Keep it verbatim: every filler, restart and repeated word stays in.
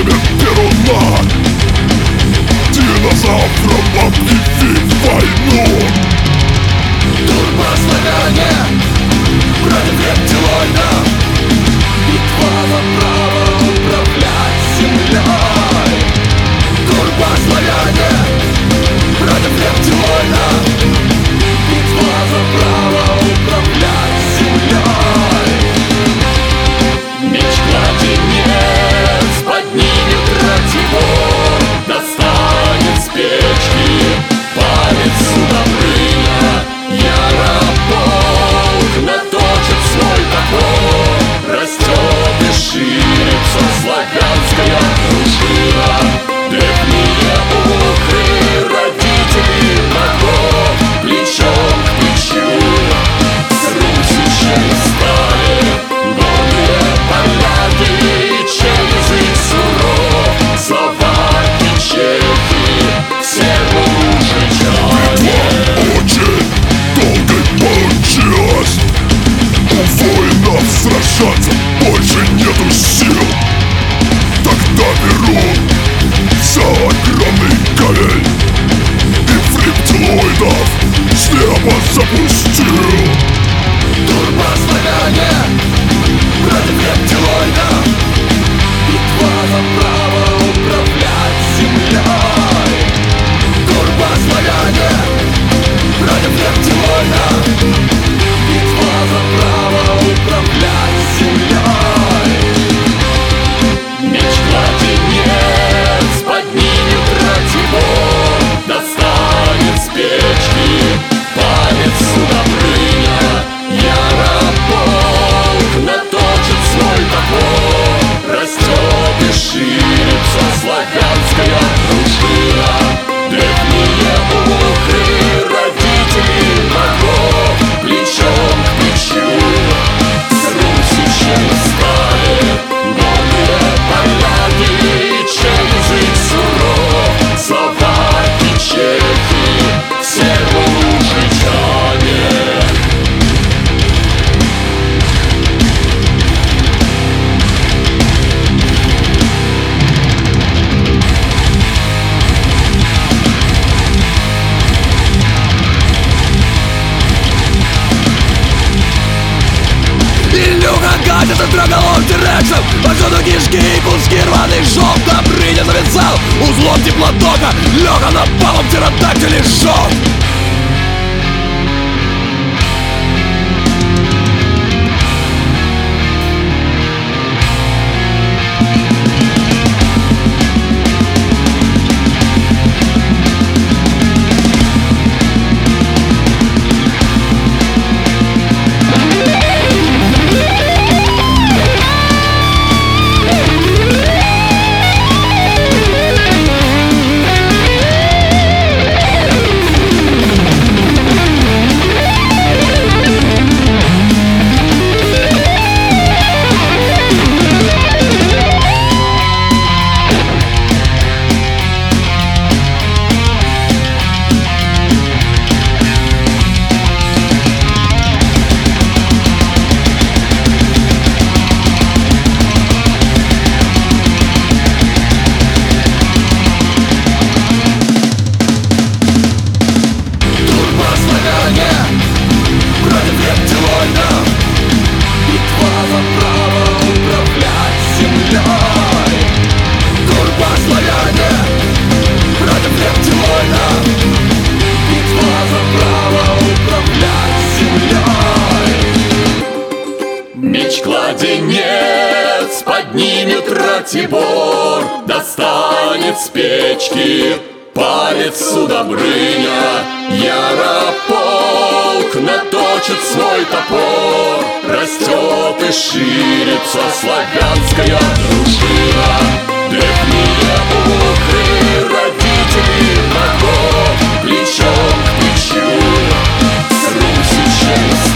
племя Перуна. Динозаврам объявить войну. Турбославяне против рептилоида. Битва за право управлять землей. Турбославяне против рептилоида. Битва за право управлять землей. Меч кладенец поднимет ратибор, достанет с печки палец Судобрыня. Ярополк наточит свой топор, растет и ширится славянская дружина. Древние ухры, родители врагов, плечом к плечу с русичей стали. Гордые поляки, чей язык суров, словаки, чехи, все мужичане. Очень долгой получилось. У воинов сражаться больше нету сил. Тогда Перун взял огромный камень и в рептилоидов слепо запустил. Турбославяне против рептилоида. Битва за право управлять землей. Турбославяне против рептилоида. Битва за право управлять землей. Меч кладенец поднимет ратибор, достанет с печки палец Судобрыня. Ярополк наточит свой топор, растет и ширится славянская дружина. Древние ухры, родители врагов, плечом к плечу с русичей стали. Гордые поляки, чей язык суров, словаки, чехи, все мужичане. Илюха катится трехголовым тирексом, повсюду кишки и куски рваных жёг. Добрыня завязал узлом теплотока, Лёха на палом птеродактиле жёг. Кладенец поднимет ратибор, достанет с печки палец Судобрыня. Ярополк наточит свой топор, растет и ширится славянская дружина. Древние ухры, родители врагов, плечом к плечу с русичей